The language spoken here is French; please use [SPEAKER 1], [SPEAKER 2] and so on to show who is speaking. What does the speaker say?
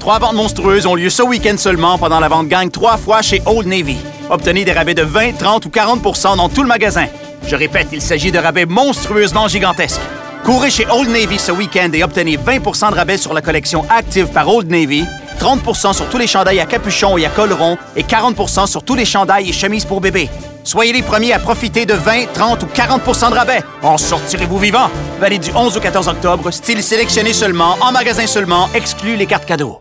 [SPEAKER 1] 3 ventes monstrueuses ont lieu ce week-end seulement pendant la vente gang 3 fois chez Old Navy. Obtenez des rabais de 20, 30 ou 40 % dans tout le magasin. Je répète, il s'agit de rabais monstrueusement gigantesques. Courez chez Old Navy ce week-end et obtenez 20 % de rabais sur la collection Active par Old Navy, 30 % sur tous les chandails à capuchon et à col rond et 40 % sur tous les chandails et chemises pour bébé. Soyez les premiers à profiter de 20, 30 ou 40 % de rabais. En sortirez-vous vivant? Valide du 11 au 14 octobre, style sélectionné seulement, en magasin seulement, exclut les cartes cadeaux.